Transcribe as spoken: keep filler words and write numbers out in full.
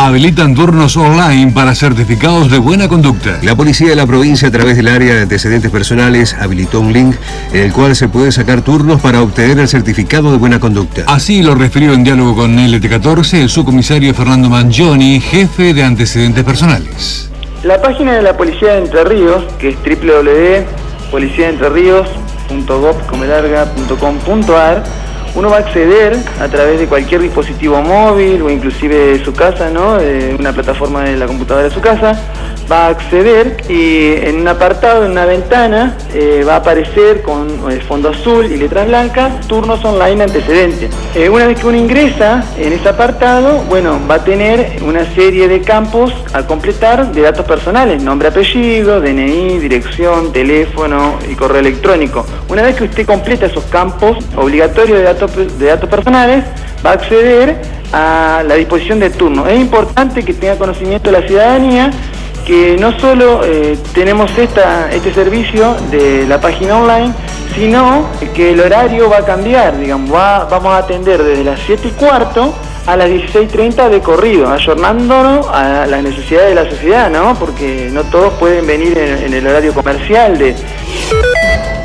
Habilitan turnos online para certificados de buena conducta. La policía de la provincia, a través del área de antecedentes personales, habilitó un link en el cual se puede sacar turnos para obtener el certificado de buena conducta. Así lo refirió en diálogo con L T catorce el subcomisario Fernando Mangioni, jefe de antecedentes personales. La página de la Policía de Entre Ríos, que es doble u doble u doble u punto policía de entre ríos punto gov punto com punto a r, uno va a acceder a través de cualquier dispositivo móvil o inclusive de su casa, ¿no? De una plataforma de la computadora de su casa, va a acceder y en un apartado, en una ventana, eh, va a aparecer con eh, fondo azul y letras blancas, turnos online antecedentes. Eh, una vez que uno ingresa en ese apartado, bueno, va a tener una serie de campos a completar de datos personales, nombre, apellido, D N I, dirección, teléfono y correo electrónico. Una vez que usted completa esos campos obligatorios de datos, de datos personales, va a acceder a la disposición de turno. Es importante que tenga conocimiento de la ciudadanía que no solo eh, tenemos esta, este servicio de la página online, sino que el horario va a cambiar, digamos, va, vamos a atender desde las siete y cuarto a las dieciséis treinta de corrido, ayornándonos a las necesidades de la sociedad, ¿no? Porque no todos pueden venir en, en el horario comercial de...